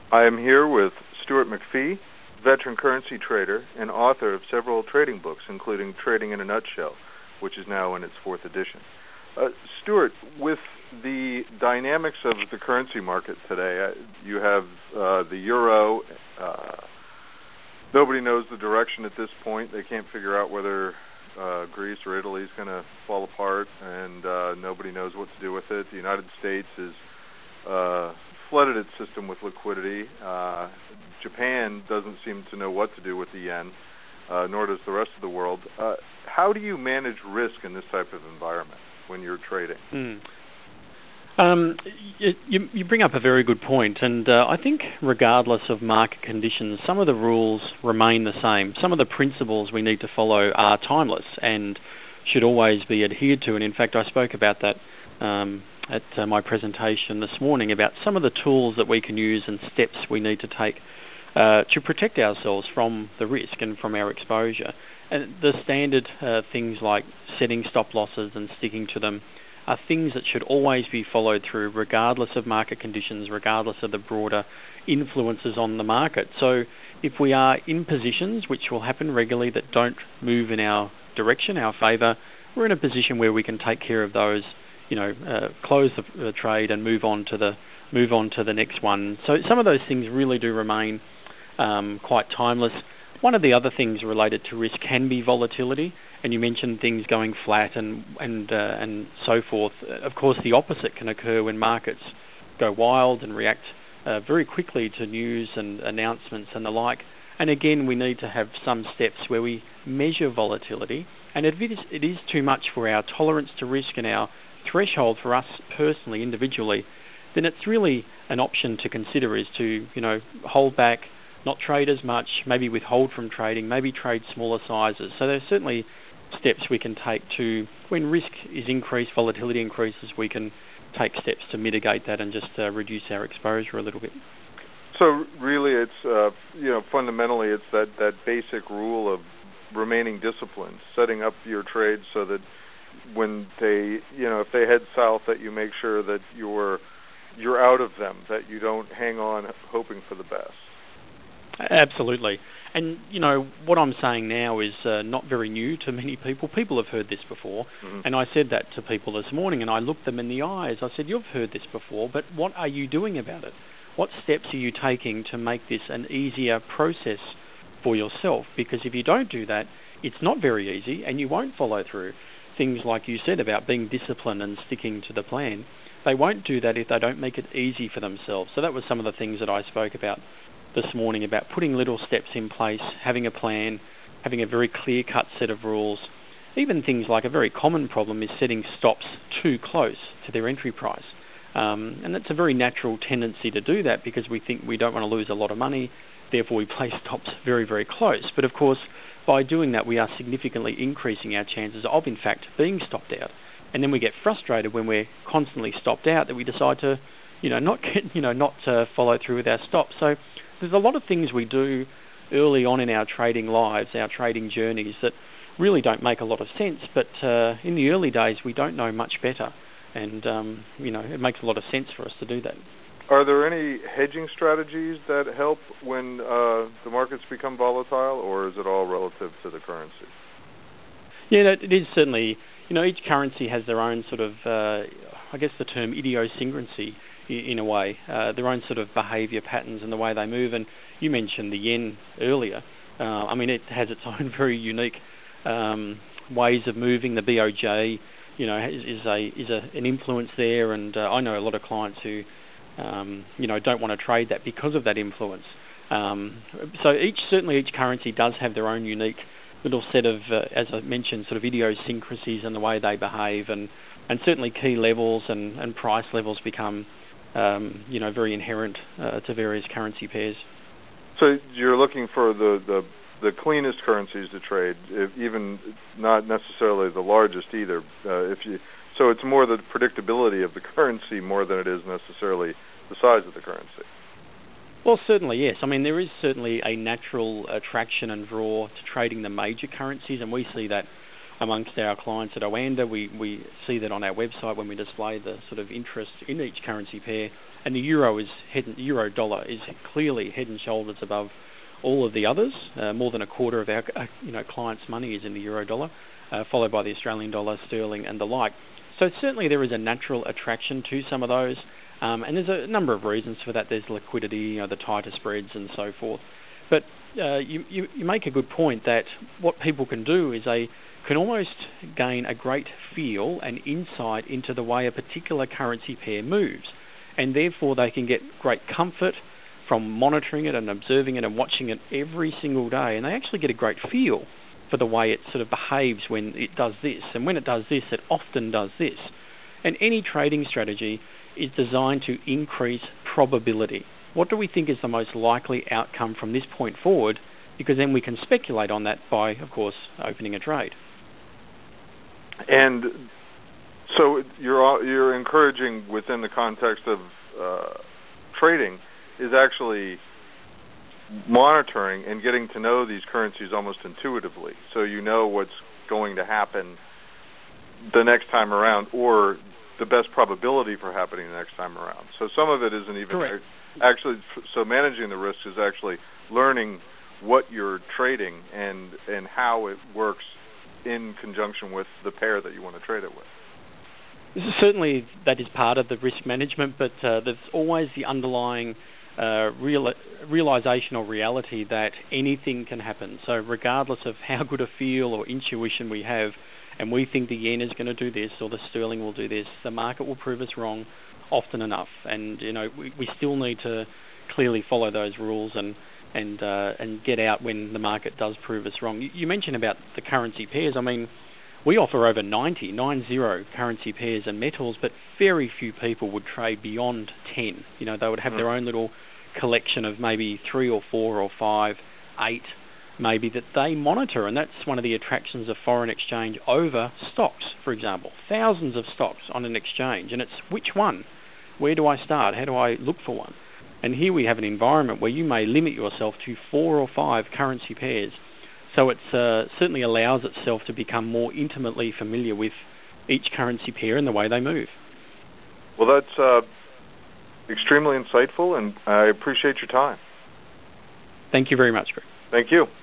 I am here with Stuart McPhee, veteran currency trader and author of several trading books, including Trading in a Nutshell, which is now in its fourth edition. Stuart, with the dynamics of the currency market today, you have the euro. Nobody knows the direction at this point. They can't figure out whether Greece or Italy is going to fall apart, and nobody knows what to do with it. The United States is flooded its system with liquidity. Japan doesn't seem to know what to do with the yen, nor does the rest of the world. How do you manage risk in this type of environment when you're trading? You bring up a very good point, and I think regardless of market conditions, some of the rules remain the same. Some of the principles we need to follow are timeless and should always be adhered to, and in fact I spoke about that at my presentation this morning about some of the tools that we can use and steps we need to take to protect ourselves from the risk and from our exposure. And the standard things like setting stop losses and sticking to them are things that should always be followed through regardless of market conditions, regardless of the broader influences on the market. So if we are in positions, which will happen regularly, that don't move in our direction, our favour, we're in a position where we can take care of those, close the trade and move on to the next one. So some of those things really do remain quite timeless. One of the other things related to risk can be volatility, and you mentioned things going flat and so forth. Of course, the opposite can occur when markets go wild and react very quickly to news and announcements and the like. And again, we need to have some steps where we measure volatility, and if it is too much for our tolerance to risk and our threshold for us personally, individually, then it's really an option to consider is to, hold back, not trade as much, maybe withhold from trading, maybe trade smaller sizes. So there's certainly steps we can take to, when risk is increased, volatility increases, we can take steps to mitigate that and just reduce our exposure a little bit. So really it's, fundamentally it's that basic rule of remaining disciplined, setting up your trades so that when they, if they head south, that you make sure that you're out of them, that you don't hang on hoping for the best. Absolutely. And, what I'm saying now is not very new to many people. People have heard this before. Mm-hmm. And I said that to people this morning, and I looked them in the eyes. I said, you've heard this before, but what are you doing about it? What steps are you taking to make this an easier process for yourself? Because if you don't do that, it's not very easy, and you won't follow through. Things like you said about being disciplined and sticking to the plan, they won't do that if they don't make it easy for themselves. So that was some of the things that I spoke about this morning, about putting little steps in place, having a plan, having a very clear-cut set of rules. Even things like a very common problem is setting stops too close to their entry price. And it's a very natural tendency to do that because we think we don't want to lose a lot of money, therefore we place stops very, very close. But of course, by doing that, we are significantly increasing our chances of, in fact, being stopped out. And then we get frustrated when we're constantly stopped out that we decide to, not follow through with our stops. So there's a lot of things we do early on in our trading lives, our trading journeys, that really don't make a lot of sense. But in the early days, we don't know much better. And, it makes a lot of sense for us to do that. Are there any hedging strategies that help when the markets become volatile, or is it all relative to the currency? Yeah, it is certainly, each currency has their own sort of, I guess the term idiosyncrasy in a way, their own sort of behaviour patterns and the way they move. And you mentioned the yen earlier. It has its own very unique ways of moving. The BOJ, is an influence there, and I know a lot of clients who, don't want to trade that because of that influence. So each currency does have their own unique little set of, as I mentioned, sort of idiosyncrasies in the way they behave, and certainly key levels and price levels become, very inherent to various currency pairs. So you're looking for the cleanest currencies to trade, even not necessarily the largest either. So it's more the predictability of the currency more than it is necessarily the size of the currency. Well, certainly, yes. There is certainly a natural attraction and draw to trading the major currencies, and we see that amongst our clients at Oanda. We see that on our website when we display the sort of interest in each currency pair, and the euro dollar is clearly head and shoulders above all of the others. More than a quarter of our clients' money is in the euro dollar, followed by the Australian dollar, sterling, and the like. So certainly there is a natural attraction to some of those, and there's a number of reasons for that. There's liquidity, the tighter spreads, and so forth. But you make a good point that what people can do is they can almost gain a great feel and insight into the way a particular currency pair moves, and therefore they can get great comfort from monitoring it and observing it and watching it every single day, and they actually get a great feel for the way it sort of behaves when it does this, and when it does this, it often does this. And any trading strategy is designed to increase probability. What do we think is the most likely outcome from this point forward? Because then we can speculate on that by, of course, opening a trade. And so you're encouraging, within the context of trading, is actually monitoring and getting to know these currencies almost intuitively, so you know what's going to happen the next time around, or the best probability for happening the next time around. So some of it isn't even Correct. Actually, so managing the risk is actually learning what you're trading and how it works in conjunction with the pair that you want to trade it with. Certainly that is part of the risk management, but there's always the underlying realization or reality that anything can happen. So regardless of how good a feel or intuition we have, and we think the yen is going to do this or the sterling will do this, the market will prove us wrong often enough. And we still need to clearly follow those rules and get out when the market does prove us wrong. You mentioned about the currency pairs. I mean, we offer over 90 currency pairs and metals, but very few people would trade beyond 10. They would have their own little collection of maybe 3 or 4 or 5, 8 maybe that they monitor, and that's one of the attractions of foreign exchange over stocks, for example. Thousands of stocks on an exchange, and it's which one? Where do I start? How do I look for one? And here we have an environment where you may limit yourself to 4 or 5 currency pairs. So it certainly allows itself to become more intimately familiar with each currency pair and the way they move. Well, that's extremely insightful, and I appreciate your time. Thank you very much, Greg. Thank you.